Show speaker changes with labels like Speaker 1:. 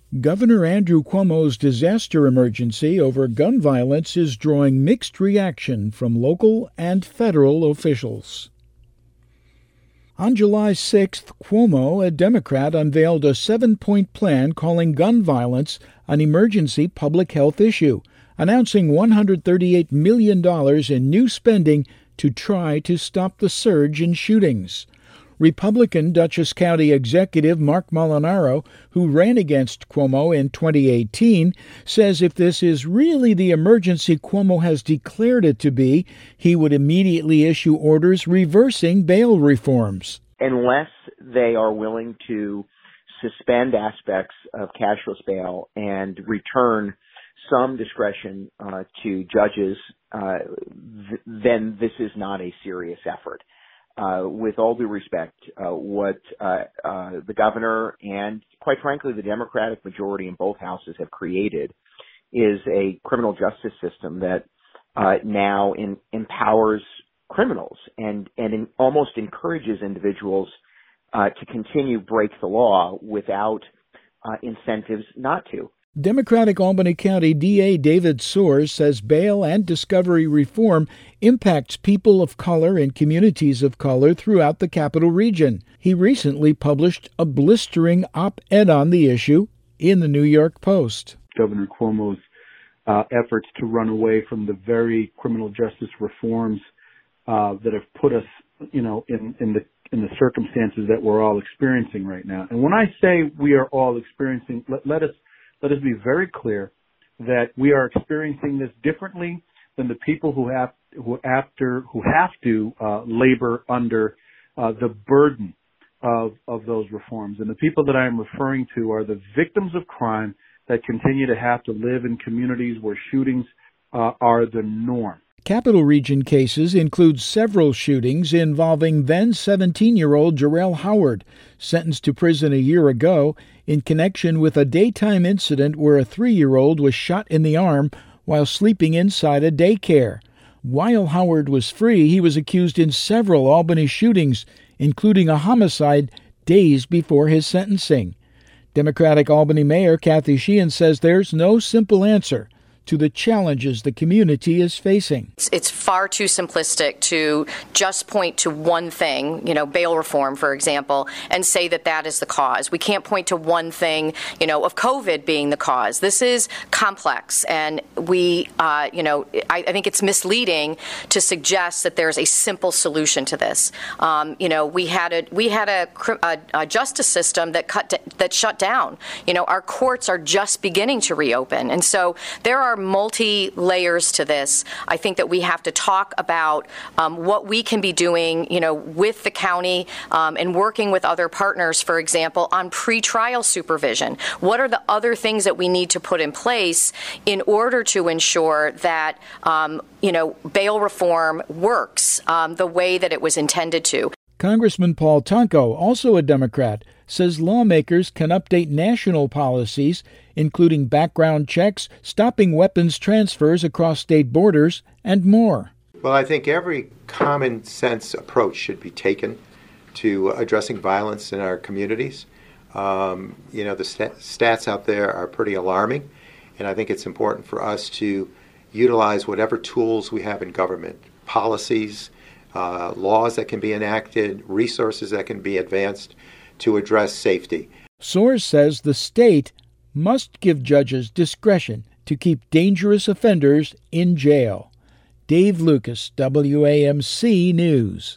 Speaker 1: Governor Andrew Cuomo's disaster emergency over gun violence is drawing mixed reaction from local and federal officials. On July 6th, Cuomo, a Democrat, unveiled a 7-point plan calling gun violence an emergency public health issue, announcing $138 million in new spending to try to stop the surge in shootings. Republican Dutchess County Executive Marc Molinaro, who ran against Cuomo in 2018, says if this is really the emergency Cuomo has declared it to be, he would immediately issue orders reversing bail reforms.
Speaker 2: Unless they are willing to suspend aspects of cashless bail and return some discretion to judges, then this is not a serious effort. With all due respect, what the governor and, quite frankly, the Democratic majority in both houses have created is a criminal justice system that now empowers criminals and almost encourages individuals to continue break the law without incentives not to.
Speaker 1: Democratic Albany County DA David Soares says bail and discovery reform impacts people of color and communities of color throughout the Capital Region. He recently published a blistering op-ed on the issue in the New York Post.
Speaker 3: Governor Cuomo's efforts to run away from the very criminal justice reforms that have put us, in the circumstances that we're all experiencing right now. And when I say we are all experiencing, let us be very clear that we are experiencing this differently than the people who have to labor under the burden of those reforms. And the people that I am referring to are the victims of crime that continue to have to live in communities where shootings are the norm.
Speaker 1: Capital Region cases include several shootings involving then 17-year-old Jarrell Howard, sentenced to prison a year ago in connection with a daytime incident where a 3-year-old was shot in the arm while sleeping inside a daycare. While Howard was free, he was accused in several Albany shootings, including a homicide days before his sentencing. Democratic Albany Mayor Kathy Sheehan says there's no simple answer to the challenges the community is facing.
Speaker 4: It's far too simplistic to just point to one thing, bail reform, for example, and say that that is the cause. We can't point to one thing, of COVID being the cause. This is complex, and I think it's misleading to suggest that there's a simple solution to this. We had a justice system that shut down. Our courts are just beginning to reopen, and so there are multi-layers to this. I think that we have to talk about what we can be doing, with the county and working with other partners, for example, on pretrial supervision. What are the other things that we need to put in place in order to ensure that, bail reform works the way that it was intended to?
Speaker 1: Congressman Paul Tonko, also a Democrat, says lawmakers can update national policies, including background checks, stopping weapons transfers across state borders, and more.
Speaker 5: Well, I think every common sense approach should be taken to addressing violence in our communities. The stats out there are pretty alarming, and I think it's important for us to utilize whatever tools we have in government, policies, laws that can be enacted, resources that can be advanced to address safety.
Speaker 1: Soares says the state must give judges discretion to keep dangerous offenders in jail. Dave Lucas, WAMC News.